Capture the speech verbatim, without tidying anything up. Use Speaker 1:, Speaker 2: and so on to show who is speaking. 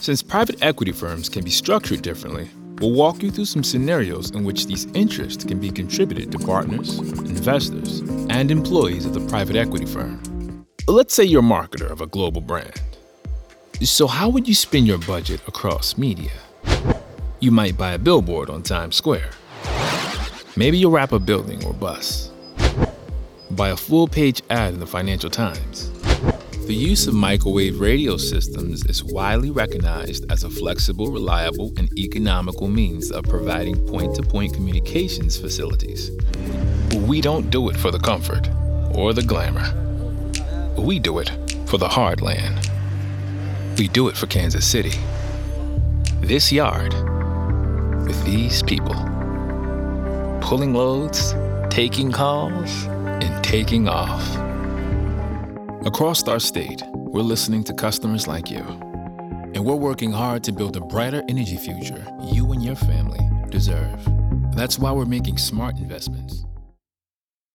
Speaker 1: Since private equity firms can be structured differently, we'll walk you through some scenarios in which these interests can be contributed to partners, investors, and employees of the private equity firm. Let's say you're a marketer of a global brand. So how would you spend your budget across media? You might buy a billboard on Times Square. Maybe you'll wrap a building or bus. Buy a full-page ad in the Financial Times. The use of microwave radio systems is widely recognized as a flexible, reliable, and economical means of providing point-to-point communications facilities. We don't do it for the comfort or the glamour. We do it for the hard land. We do it for Kansas City. This yard, with these people. Pulling loads, taking calls, and taking off. Across our state, we're listening to customers like you. And we're working hard to build a brighter energy future you and your family deserve. That's why we're making smart investments.